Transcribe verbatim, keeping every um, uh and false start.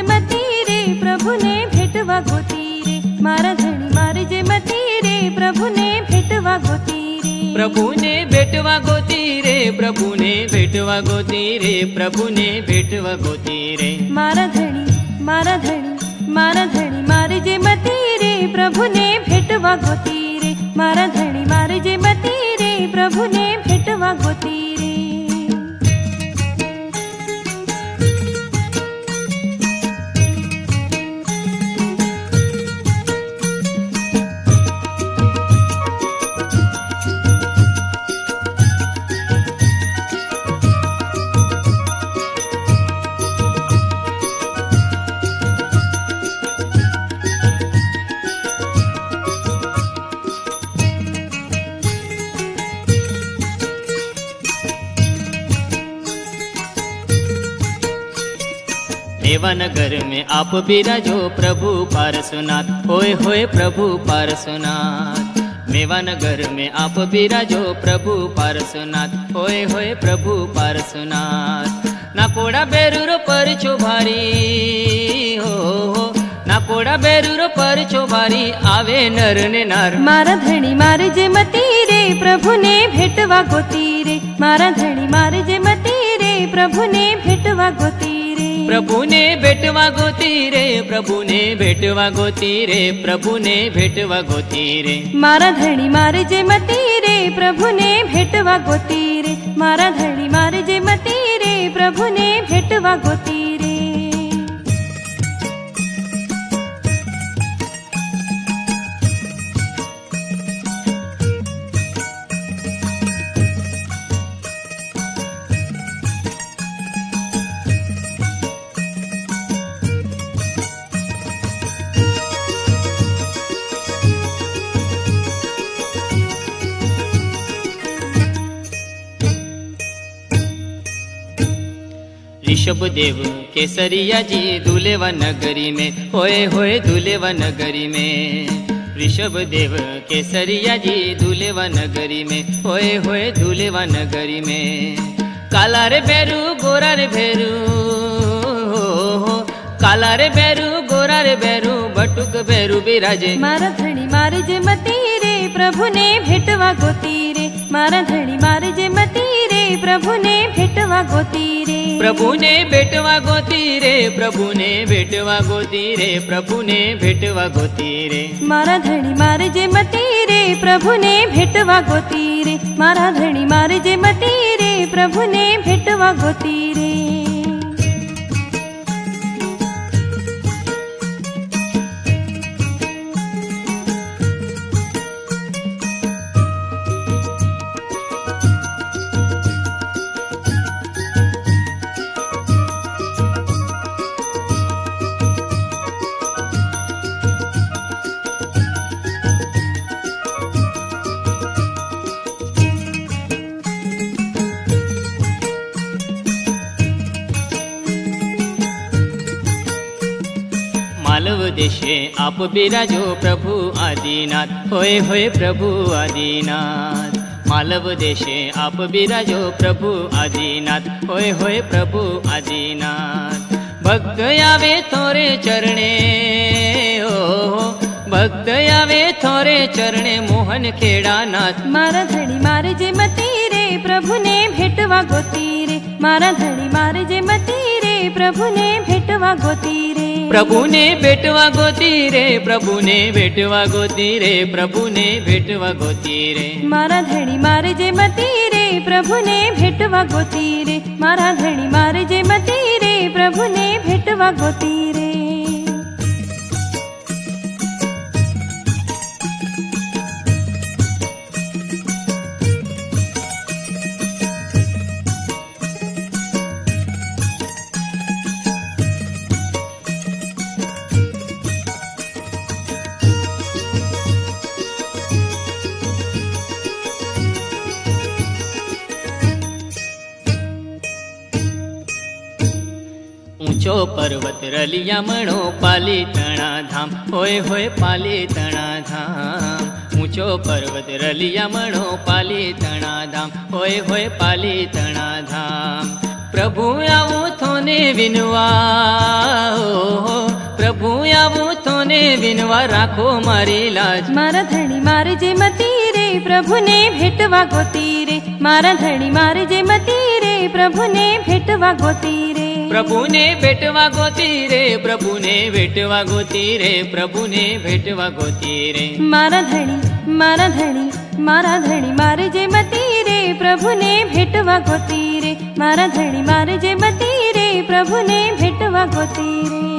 मती रे प्रभु ने भेटवा गोती रे, मारा धणी मारे जे मती रे प्रभु ने भेटवा गोती रे। प्रभु ने भेटवा गोती रे, प्रभु ने भेटवा गोती रे, प्रभु ने भेटवा गोती रे। मारा धणी मारा धणी मारा धणी मारे जे मती रे प्रभु ने भेटवा गोती रे, मारा धणी मारे जे मती रे प्रभु ने भेटवा गोती रे। देवानगर में आप बिराजो प्रभु पार्श्वनाथ, होए होए प्रभु पार्श्वनाथ। मेवानगर में आप बिराजो प्रभु पार्श्वनाथ, होए होए प्रभु पार्श्वनाथ। ना पोड़ा बेरूरो पर छो भारी हो, हो ना पोड़ा बेरूरो पर छो भारी, आवे नर ने नार। मारा धणी मारे जे मती रे प्रभु ने भेटवा गोती रे, मारा धणी मारे जे मती रे प्रभु ने भेटवा गोती रे। प्रभु ने भेटवा गोती रे, प्रभु ने भेटवा गोती रे, प्रभु ने भेटवा गोती रे। मारा धणी मारे जे मती रे प्रभु ने भेटवा गोती रे, मारा धणी मारे जे मती रे प्रभु ने भेटवा गोती रे। ऋषभ देव केसरिया जी दुलेवा नगरी में, होए होए दुलेवा नगरी में। ऋषभ देव केसरिया जी दुलेवा नगरी में, होए होए दुलेवा नगरी में। काला रे बेरू गोरा रे बेरू हो, हो काला रे बेरू गोरा रे बेरू, बटुक बेरू बिराजे। मारा धणी मारे जे मती रे प्रभु ने भेटवा गोती रे, मारा धणी मारे जे मती रे प्रभु ने भेटवा गोती रे। प्रभु ने भेटवा गोती रे, प्रभु ने भेटवा गोती रे, प्रभु ने भेटवा गोती रे। मारा धणी मारे जे मती रे प्रभु ने भेटवा गोती रे, मारा धणी मारे जे मती रे प्रभु ने भेटवा गोती रे। मालव देशे आप बिराजो प्रभु आदिनाथ, होए होए प्रभु आदिनाथ। मालव देशे आप बिराजो प्रभु आदिनाथ, होए होए प्रभु आदिनाथ। भक्त आवे थोरे चरणे हो, भक्त आवे थोरे चरणे, मोहन खेड़ा नाथ। मारा धणी मारे जे मती रे प्रभु ने भेटवा गोती रे, मारा धणी मारे जे मती रे प्रभु ने भेटवा गोती रे। प्रभु ने भेटवा गोती रे, प्रभु ने भेटवा गोती रे, प्रभु ने भेटवा गोती रे। मारा धणी मारे जे मती रे प्रभु ने भेटवा गोती रे, मारा धणी मारे जे मती रे प्रभु ने भेटवा गोती रे। ऊंचो पर्वत रलिया मणो पालीतणा धाम, होए होए पालीतणा धाम। ऊंचो पर्वत रलिया मणो पालीतणा धाम, होए होए पालीतणा धाम। प्रभु आवो थोने विनवा हो, પ્રભુને વિનવા રાખો મારી લાજ. મારા ધણી મારે જે મતી રે પ્રભુને ભેટવા ગોતી રે. મારા ધણી મારે જે મતી રે પ્રભુને ભેટવા ગોતી રે. પ્રભુને ભેટવા ગોતી રે, પ્રભુને ભેટવા ગોતી રે, પ્રભુને ભેટવા ગોતી રે. મારા ધણી મારા ધણી મારા ધણી મારે જે મતી રે પ્રભુને ભેટવા ગોતી રે. મારા ધણી મારે જે મતી રે પ્રભુને ભેટવા ગોતી રે.